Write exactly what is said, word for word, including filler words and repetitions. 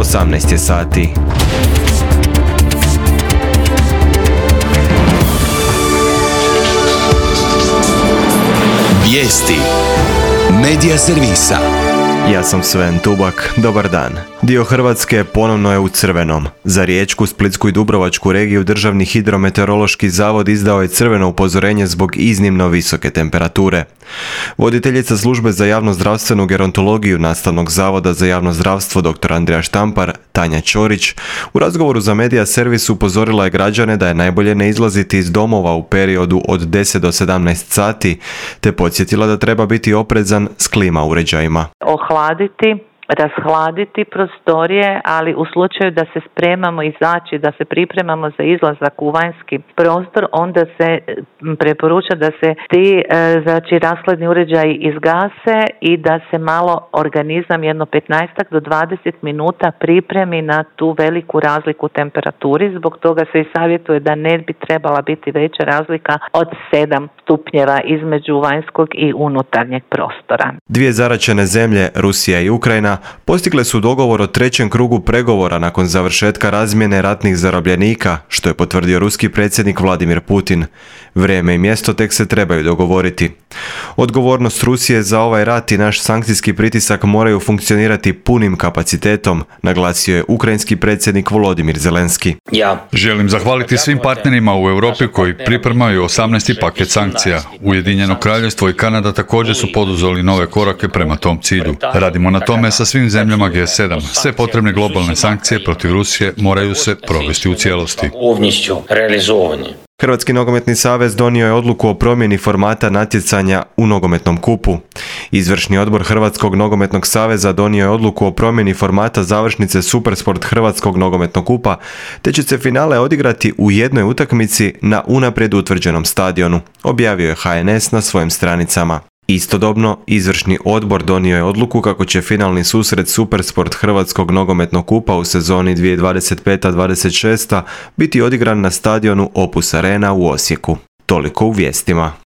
osamnaest je sati. Vijesti Medija servisa. Ja sam Sven Tubak, dobar dan. Dio Hrvatske ponovno je u crvenom. Za Riječku, Splitsku i Dubrovačku regiju Državni hidrometeorološki zavod izdao je crveno upozorenje zbog iznimno visoke temperature. Voditeljica službe za javnozdravstvenu gerontologiju Nastavnog zavoda za javno zdravstvo dr. Andrija Štampar, Tanja Ćorić, u razgovoru za Medija servis upozorila je građane da je najbolje ne izlaziti iz domova u periodu od deset do sedamnaest sati, te podsjetila da treba biti oprezan s klima uređajima. Ohladiti, rashladiti prostorije, ali u slučaju da se spremamo izaći, da se pripremamo za izlazak u vanjski prostor, onda se preporuča da se ti znači, rashladni uređaji izgase i da se malo organizam jedno petnaest do dvadeset minuta pripremi na tu veliku razliku u temperaturi. Zbog toga se i savjetuje da ne bi trebala biti veća razlika od sedam stupnjeva između vanjskog i unutarnjeg prostora. Dvije zaraćene zemlje, Rusija i Ukrajina, postigle su dogovor o trećem krugu pregovora nakon završetka razmjene ratnih zarobljenika, što je potvrdio ruski predsjednik Vladimir Putin. Vrijeme i mjesto tek se trebaju dogovoriti. Odgovornost Rusije za ovaj rat i naš sankcijski pritisak moraju funkcionirati punim kapacitetom, naglasio je ukrajinski predsjednik Volodimir Zelenski. Ja želim zahvaliti svim partnerima u Europi koji pripremaju osamnaesti paket sankcija. Ujedinjeno Kraljevstvo i Kanada također su poduzeli nove korake prema tom cilju. Radimo na tome sa svim zemljama G sedam. Sve potrebne globalne sankcije protiv Rusije moraju se provesti u cijelosti. Hrvatski nogometni savez donio je odluku o promjeni formata natjecanja u nogometnom kupu. Izvršni odbor Hrvatskog nogometnog saveza donio je odluku o promjeni formata završnice Supersport Hrvatskog nogometnog kupa, te će se finale odigrati u jednoj utakmici na unaprijed utvrđenom stadionu, objavio je H N S na svojim stranicama. Istodobno, izvršni odbor donio je odluku kako će finalni susret Supersport Hrvatskog nogometnog kupa u sezoni dvije tisuće dvadeset peta dvadeset šesta biti odigran na stadionu Opus Arena u Osijeku. Toliko u vijestima.